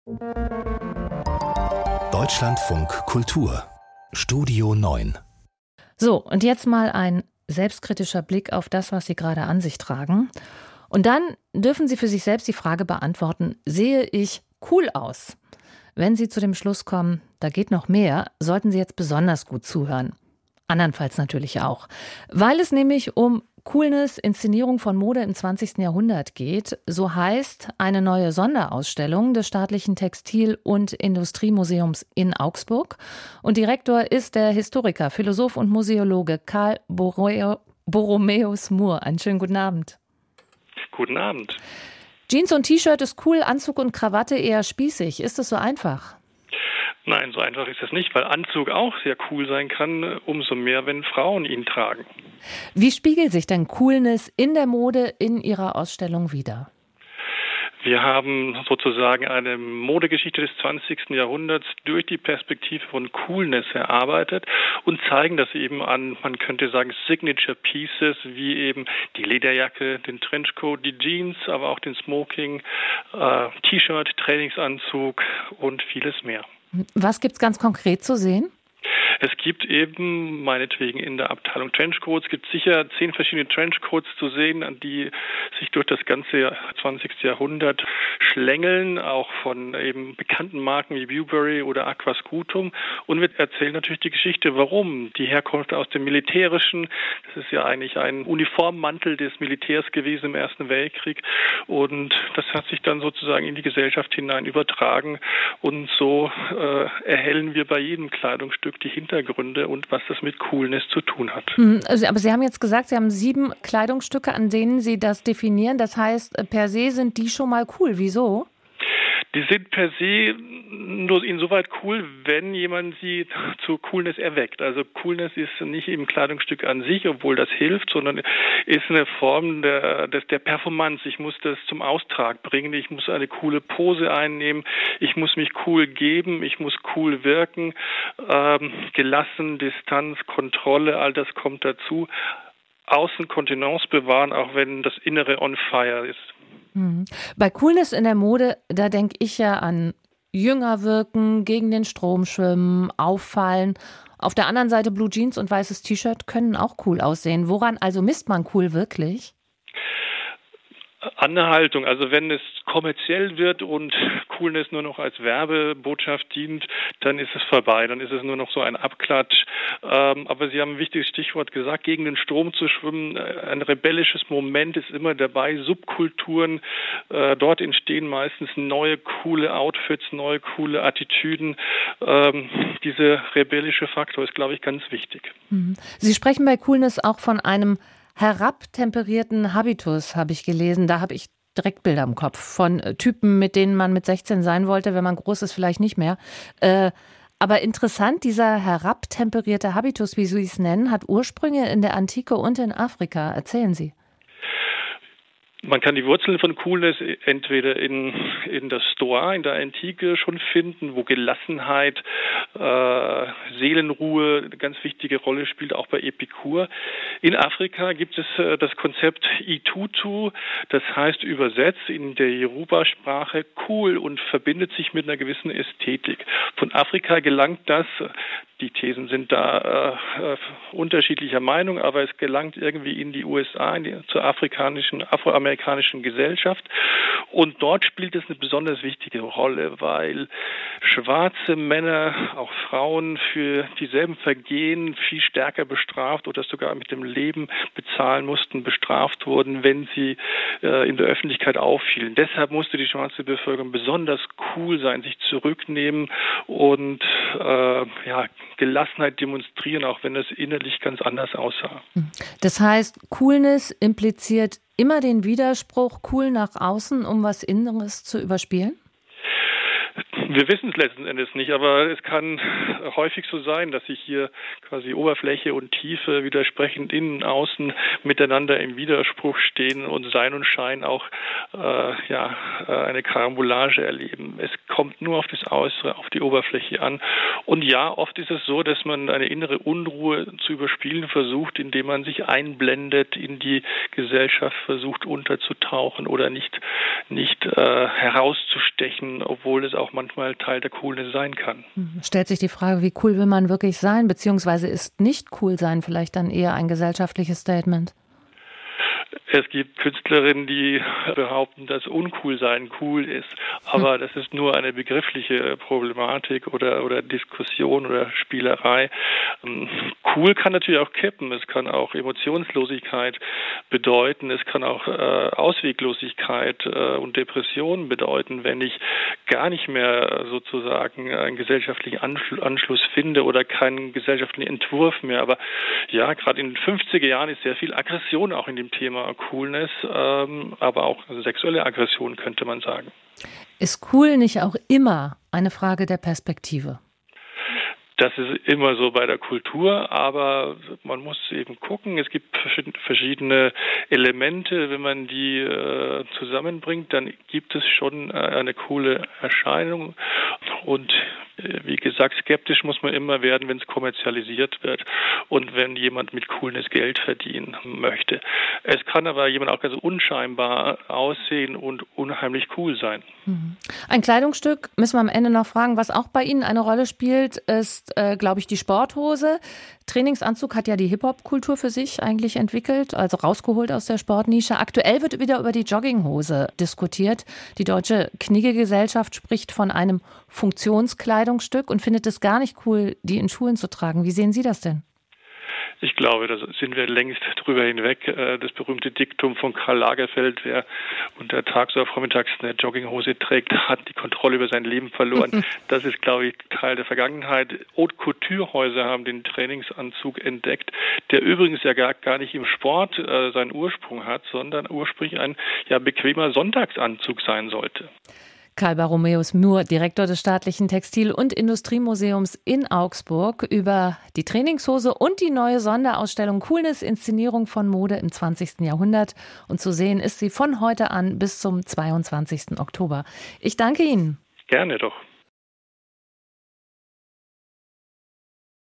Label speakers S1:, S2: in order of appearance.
S1: Deutschlandfunk Kultur Studio 9.
S2: So, und jetzt mal ein selbstkritischer Blick auf das, was Sie gerade an sich tragen. Und dann dürfen Sie für sich selbst die Frage beantworten, sehe ich cool aus? Wenn Sie zu dem Schluss kommen, da geht noch mehr, sollten Sie jetzt besonders gut zuhören. Andernfalls natürlich auch. Weil es nämlich um Coolness, Inszenierung von Mode im 20. Jahrhundert geht. So heißt eine neue Sonderausstellung des Staatlichen Textil- und Industriemuseums in Augsburg. Und Direktor ist der Historiker, Philosoph und Museologe Karl Borromäus Mur. Einen schönen guten Abend.
S3: Guten Abend.
S2: Jeans und T-Shirt ist cool, Anzug und Krawatte eher spießig. Ist das so einfach?
S3: Nein, so einfach ist es nicht, weil Anzug auch sehr cool sein kann, umso mehr, wenn Frauen ihn tragen.
S2: Wie spiegelt sich denn Coolness in der Mode in Ihrer Ausstellung wider?
S3: Wir haben sozusagen eine Modegeschichte des 20. Jahrhunderts durch die Perspektive von Coolness erarbeitet und zeigen das eben an, man könnte sagen, Signature Pieces, wie eben die Lederjacke, den Trenchcoat, die Jeans, aber auch den Smoking, T-Shirt, Trainingsanzug und vieles mehr.
S2: Was gibt's ganz konkret zu sehen?
S3: Es gibt eben, meinetwegen in der Abteilung Trenchcoats, gibt sicher 10 verschiedene Trenchcoats zu sehen, die sich durch das ganze 20. Jahrhundert schlängeln, auch von eben bekannten Marken wie Burberry oder Aquascutum. Und wir erzählen natürlich die Geschichte, warum. Die Herkunft aus dem Militärischen, das ist ja eigentlich ein Uniformmantel des Militärs gewesen im Ersten Weltkrieg. Und das hat sich dann sozusagen in die Gesellschaft hinein übertragen. Und so erhellen wir bei jedem Kleidungsstück die Hintergründe und was das mit Coolness zu tun hat.
S2: Also, aber Sie haben jetzt gesagt, Sie haben 7 Kleidungsstücke, an denen Sie das definieren. Das heißt, per se sind die schon mal cool. Wieso?
S3: Die sind per se nur insoweit cool, wenn jemand sie zu Coolness erweckt. Also Coolness ist nicht im Kleidungsstück an sich, obwohl das hilft, sondern ist eine Form der Performance. Ich muss das zum Austrag bringen, ich muss eine coole Pose einnehmen, ich muss mich cool geben, ich muss cool wirken, gelassen, Distanz, Kontrolle, all das kommt dazu. Außen Kontenance bewahren, auch wenn das Innere on fire ist.
S2: Bei Coolness in der Mode, da denke ich ja an jünger wirken, gegen den Strom schwimmen, auffallen. Auf der anderen Seite Blue Jeans und weißes T-Shirt können auch cool aussehen. Woran also misst man cool wirklich?
S3: An der Haltung, also wenn es kommerziell wird und Coolness nur noch als Werbebotschaft dient, dann ist es vorbei, dann ist es nur noch so ein Abklatsch. Aber Sie haben ein wichtiges Stichwort gesagt, gegen den Strom zu schwimmen, ein rebellisches Moment ist immer dabei, Subkulturen, dort entstehen meistens neue coole Outfits, neue coole Attitüden. Dieser rebellische Faktor ist, glaube ich, ganz wichtig.
S2: Sie sprechen bei Coolness auch von einem herabtemperierten Habitus, habe ich gelesen. Da habe ich direkt Bilder im Kopf von Typen, mit denen man mit 16 sein wollte, wenn man groß ist, vielleicht nicht mehr. Aber interessant, dieser herabtemperierte Habitus, wie Sie es nennen, hat Ursprünge in der Antike und in Afrika. Erzählen Sie.
S3: Man kann die Wurzeln von Coolness entweder in der Stoa, in der Antike schon finden, wo Gelassenheit, Seelenruhe eine ganz wichtige Rolle spielt, auch bei Epikur. In Afrika gibt es das Konzept Itutu, das heißt übersetzt in der Yoruba-Sprache cool und verbindet sich mit einer gewissen Ästhetik. Von Afrika gelangt das, die Thesen sind da unterschiedlicher Meinung, aber es gelangt irgendwie in die USA, zur afroamerikanischen Gesellschaft. Und dort spielt es eine besonders wichtige Rolle, weil schwarze Männer, auch Frauen, für dieselben Vergehen viel stärker bestraft oder sogar mit dem Leben bezahlen mussten, bestraft wurden, wenn sie in der Öffentlichkeit auffielen. Deshalb musste die schwarze Bevölkerung besonders cool sein, sich zurücknehmen und Gelassenheit demonstrieren, auch wenn das innerlich ganz anders aussah.
S2: Das heißt, Coolness impliziert immer den Widerspruch, cool nach außen, um was Inneres zu überspielen?
S3: Wir wissen es letzten Endes nicht, aber es kann häufig so sein, dass sich hier quasi Oberfläche und Tiefe widersprechend innen, außen miteinander im Widerspruch stehen und Sein und Schein auch eine Karambolage erleben. Es kommt nur auf das Äußere, auf die Oberfläche an. Und ja, oft ist es so, dass man eine innere Unruhe zu überspielen versucht, indem man sich einblendet, in die Gesellschaft versucht unterzutauchen oder nicht herauszustechen, obwohl es auch manchmal Teil der Coolness sein kann.
S2: Stellt sich die Frage, wie cool will man wirklich sein, beziehungsweise ist nicht cool sein vielleicht dann eher ein gesellschaftliches Statement?
S3: Es gibt Künstlerinnen, die behaupten, dass Uncoolsein cool ist, aber das ist nur eine begriffliche Problematik oder Diskussion oder Spielerei. Cool kann natürlich auch kippen, es kann auch Emotionslosigkeit bedeuten, es kann auch Ausweglosigkeit und Depressionen bedeuten, wenn ich gar nicht mehr sozusagen einen gesellschaftlichen Anschluss finde oder keinen gesellschaftlichen Entwurf mehr. Aber ja, gerade in den 50er Jahren ist sehr viel Aggression auch in dem Thema Coolness, aber auch sexuelle Aggression, könnte man sagen.
S2: Ist cool nicht auch immer eine Frage der Perspektive?
S3: Das ist immer so bei der Kultur, aber man muss eben gucken, es gibt verschiedene Elemente, wenn man die zusammenbringt, dann gibt es schon eine coole Erscheinung und wie gesagt, skeptisch muss man immer werden, wenn es kommerzialisiert wird und wenn jemand mit Coolness Geld verdienen möchte. Es kann aber jemand auch ganz unscheinbar aussehen und unheimlich cool sein.
S2: Ein Kleidungsstück, müssen wir am Ende noch fragen, was auch bei Ihnen eine Rolle spielt, ist, glaube ich, die Sporthose. Trainingsanzug hat ja die Hip-Hop-Kultur für sich eigentlich entwickelt, also rausgeholt aus der Sportnische. Aktuell wird wieder über die Jogginghose diskutiert. Die Deutsche Knigge-Gesellschaft spricht von einem Funktionskleidungsstück und findet es gar nicht cool, die in Schulen zu tragen. Wie sehen Sie das denn?
S3: Ich glaube, da sind wir längst drüber hinweg. Das berühmte Diktum von Karl Lagerfeld, wer untertags oder vormittags eine Jogginghose trägt, hat die Kontrolle über sein Leben verloren. Das ist, glaube ich, Teil der Vergangenheit. Haute Couture-Häuser haben den Trainingsanzug entdeckt, der übrigens ja gar nicht im Sport seinen Ursprung hat, sondern ursprünglich ein bequemer Sonntagsanzug sein sollte.
S2: Karl Barromäus-Mur, Direktor des Staatlichen Textil- und Industriemuseums in Augsburg, über die Trainingshose und die neue Sonderausstellung Coolness, Inszenierung von Mode im 20. Jahrhundert. Und zu sehen ist sie von heute an bis zum 22. Oktober. Ich danke Ihnen.
S3: Gerne doch.